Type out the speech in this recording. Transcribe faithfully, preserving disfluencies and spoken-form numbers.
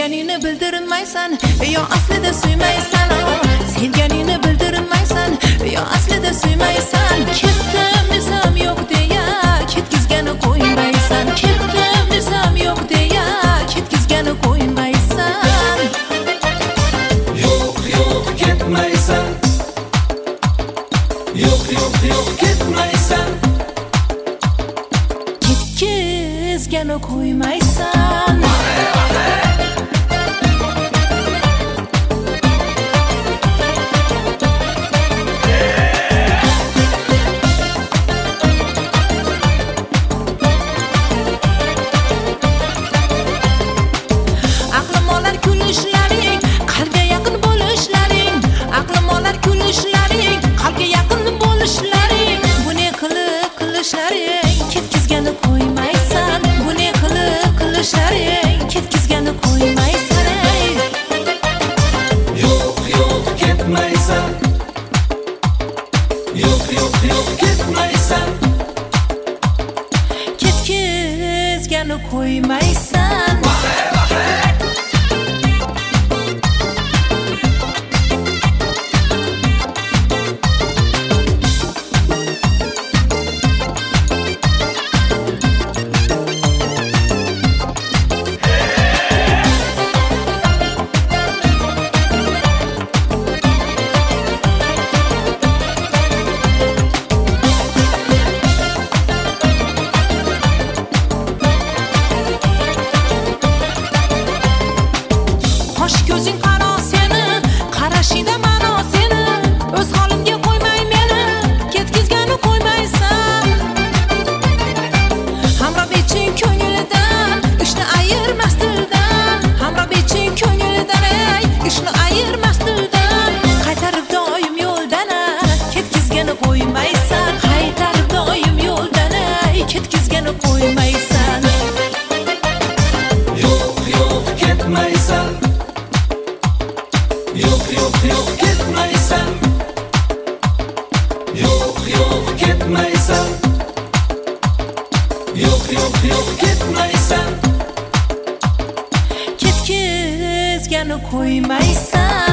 Sevganingni bildirmaysan yo aslida suymaysan. Sevganingni bildirmaysan yo aslida suymaysan. Ketdim desam yo'q deya ketkizgani qo'ymaysan. Ketdim desam yo'q deya ketkizgani qo'ymaysan. Yo'q yo'q ketmaysan. Yo'q yo'q yo'q ketmaysan. Ketkizgani qo'ymaysan. Aqlim olar kulishlaring, qalbga yaqin bo'lishlaring. Aqlim olar kulishlaring, qalbga yaqin bo'lishlaring. Buni qilib qilishlaring ketkizgani qo'ymaysan. Buni qilib qilishlaring ketkizgani qo'ymaysan. Yo'q yo'q ketmaysan. Yo'q yo'q yo'q ketmaysan. Ketkizgani qo'ymaysan. Ko'zing qaro seni, qarashida ma'no seni. O'z holimga qo'ymay meni, ketkizgani qo'ymaysan. Hamroh iching ko'nglidan, ishni ayirmas dildan. Hamroh iching ko'nglidan, ey, ishni ayirmas dildan. Qaytarib doim yo'ldan, ketkizgani qo'ymaysan. Qaytarib doim yo'ldan, ey, ketkizgani qo'ymaysan. Yo'q yo'q ketmaysan. Yo'q yo'q yo'q ketmaysan. Yo'q yo'q ketmaysan. Yo'q yo'q yo'q ketmaysan. Ketkizgani qo'ymaysan.